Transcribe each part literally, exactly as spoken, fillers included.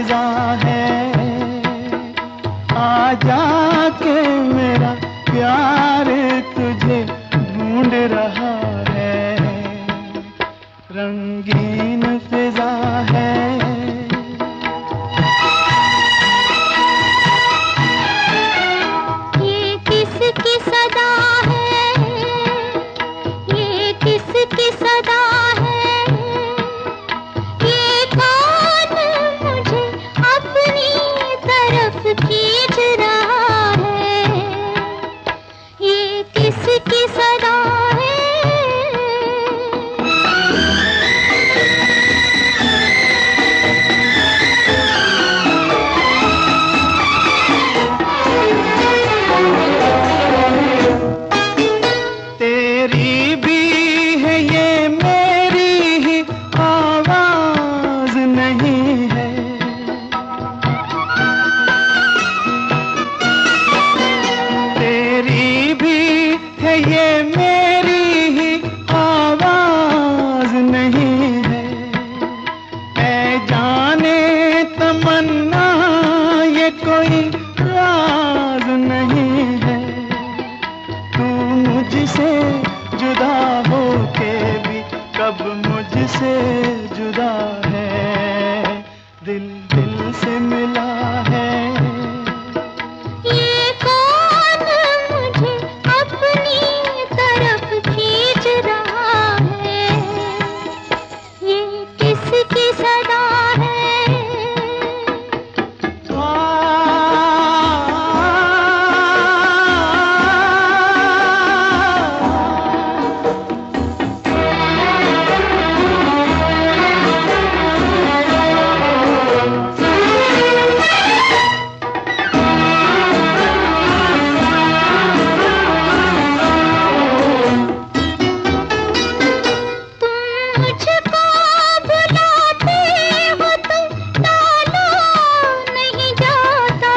फिजा है, आजा के मेरा प्यार तुझे ढूंढ रहा है। रंगीन फिजा है, ये किसकी सदा है, ये किसकी सदा है, ये कौन मुझे अपनी तरफ खींच रहा है, ये किसकी सदा है। तेरी भी है ये मेरी ही आवाज नहीं है, तेरी भी है ये मेरी ही आवाज नहीं है। ऐ जाने तमन्ना ये कोई राज नहीं है, तू मुझसे जुदा होके भी कब मुझसे जुदा है। दिल दिल से मिला है, ये कौन मुझे अपनी तरफ खींच रहा है, ये किसकी सदा है। मुझको बुलाते हो तुम, टाला नहीं जाता।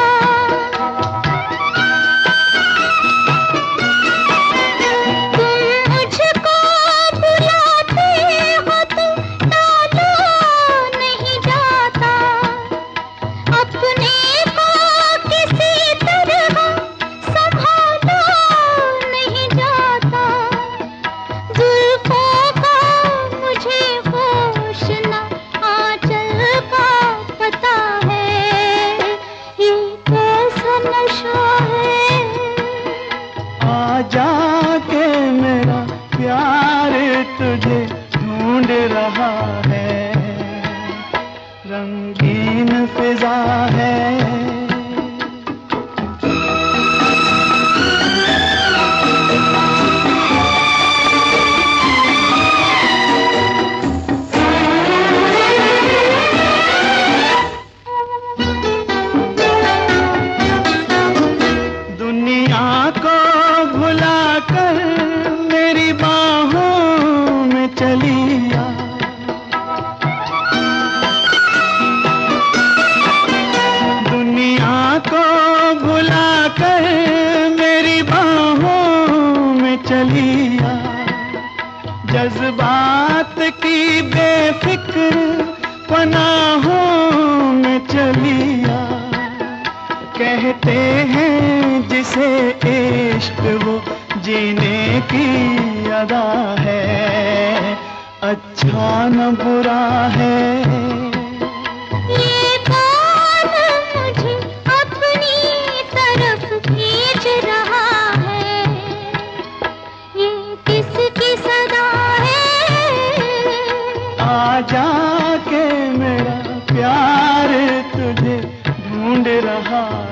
तुम मुझको बुलाते हो तुम, टाला नहीं जाता। अपने को किसी तरह संभाला नहीं जाता। जुल्फों का मुझे होश न आंचल का पता है, ये कैसा नशा है। आजा के मेरा प्यार तुझे ढूंढ रहा है। रंगीन फिजा है, दुनिया को भुलाकर मेरी बाहों में चली आ। दुनिया को भुलाकर मेरी बाहों में चली आ। जज्बात की बेफिक्र पनाहों में चली आ। कहते हैं जिसे इश्क वो जीने की अदा है, अच्छा न बुरा है। ये कौन मुझे अपनी तरफ खींच रहा है, ये किसकी सदा है। आजा के मेरा प्यार तुझे ढूंढ रहा